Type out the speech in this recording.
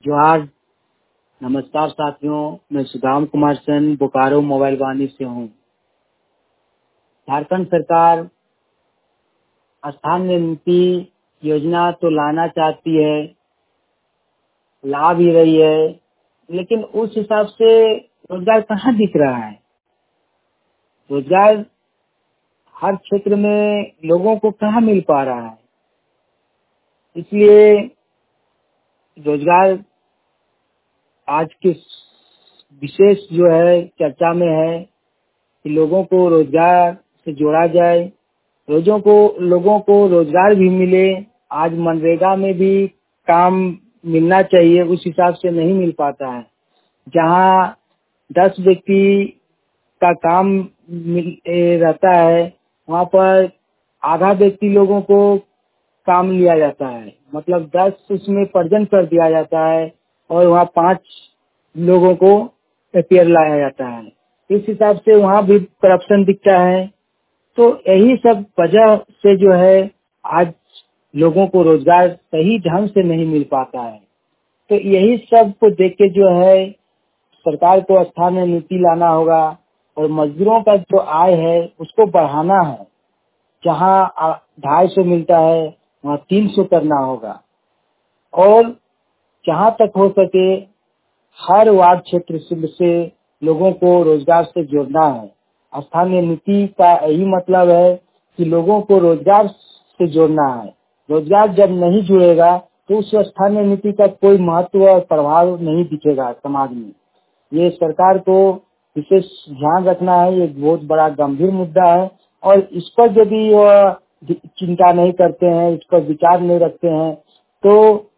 जोहार। नमस्कार साथियों, मैं सुदाम कुमार सेन बोकारो मोबाइल वाणी से हूँ। झारखंड सरकार स्थानीय नीति योजना तो लाना चाहती है, ला भी रही है, लेकिन उस हिसाब से रोजगार कहाँ दिख रहा है। रोजगार हर क्षेत्र में लोगों को कहाँ मिल पा रहा है। इसलिए रोजगार आज के विशेष जो है चर्चा में है कि लोगों को रोजगार से जोड़ा जाए, लोगों को रोजगार भी मिले। आज मनरेगा में भी काम मिलना चाहिए, उस हिसाब से नहीं मिल पाता है। जहाँ 10 व्यक्ति का काम रहता है, वहाँ पर आधा व्यक्ति लोगों को काम लिया जाता है, मतलब 10 उसमें पर्जन कर दिया जाता है और वहाँ 5 लोगों को पेयर लाया जाता है। इस हिसाब से वहाँ भी करप्शन दिखता है। तो यही सब वजह से जो है आज लोगों को रोजगार सही ढंग से नहीं मिल पाता है। तो यही सब को देख के जो है सरकार को स्थानीय नीति लाना होगा और मजदूरों का जो आय है उसको बढ़ाना है। जहाँ 250 मिलता है वहाँ 300 करना होगा और जहाँ तक हो सके हर वार्ड क्षेत्र से लोगों को रोजगार से जोड़ना है। स्थानीय नीति का यही मतलब है कि लोगों को रोजगार से जोड़ना है। रोजगार जब नहीं जुड़ेगा तो उस स्थानीय नीति का कोई महत्व और प्रभाव नहीं दिखेगा समाज में। ये सरकार को विशेष ध्यान रखना है। ये बहुत बड़ा गंभीर मुद्दा है और इस पर यदि चिंता नहीं करते हैं, इस पर विचार नहीं रखते हैं, तो